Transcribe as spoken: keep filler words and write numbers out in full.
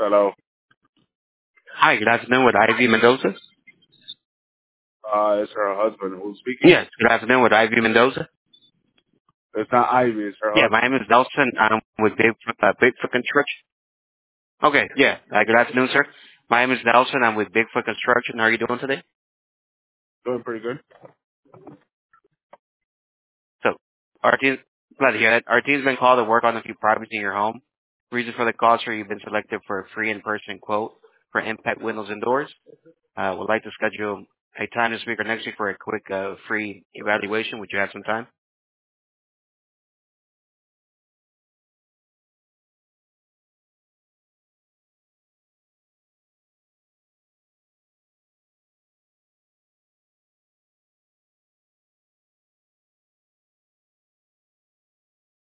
Hello. Hi, good afternoon with Ivy Mendoza. Uh, it's her husband who's speaking. Yes, good afternoon with Ivy Mendoza. It's not Ivy. It's her Yeah, my husband. name is Nelson. I'm with Big uh, Bigfoot Construction. Okay, yeah. Uh, good afternoon, sir. My name is Nelson. I'm with Bigfoot Construction. How are you doing today? Doing pretty good. So, our team, glad to hear that. Our team's been called to work on a few properties in your home. Reason for the call, sir, you've been selected for a free in-person quote for impact windows and doors. Uh, would like to schedule a time this week or next week for a quick uh, free evaluation. Would you have some time?